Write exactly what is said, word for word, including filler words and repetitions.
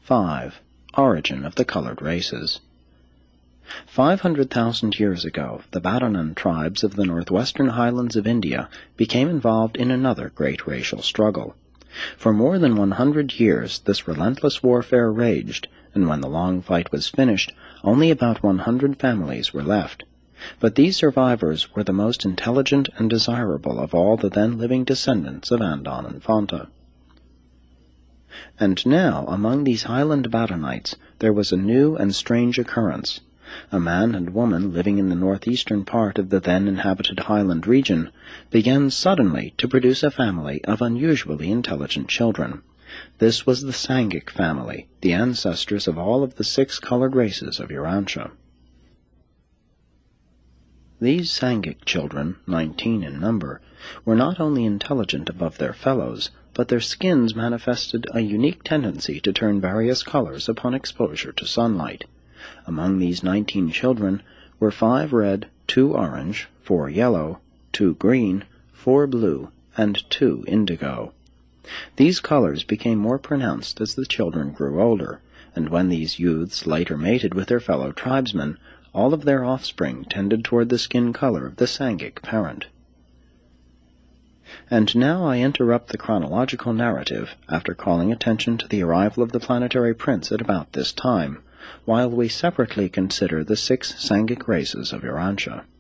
five. Origin of the colored races. Five hundred thousand years ago, the Badawin tribes of the northwestern highlands of India became involved in another great racial struggle. For more than one hundred years, this relentless warfare raged, and when the long fight was finished, only about one hundred families were left. But these survivors were the most intelligent and desirable of all the then living descendants of Andon and Fonta. And now, among these highland Badawinites, there was a new and strange occurrence. A man and woman living in the northeastern part of the then inhabited highland region began suddenly to produce a family of unusually intelligent children. This was the Sangik family, the ancestors of all of the six colored races of Urantia. These Sangik children, nineteen in number, were not only intelligent above their fellows, but their skins manifested a unique tendency to turn various colors upon exposure to sunlight. Among these nineteen children were five red, two orange, four yellow, two green, four blue, and two indigo. These colors became more pronounced as the children grew older, and when these youths later mated with their fellow tribesmen, all of their offspring tended toward the skin color of the Sangik parent. And now I interrupt the chronological narrative after calling attention to the arrival of the planetary prince at about this time, while we separately consider the six Sangik races of Urantia.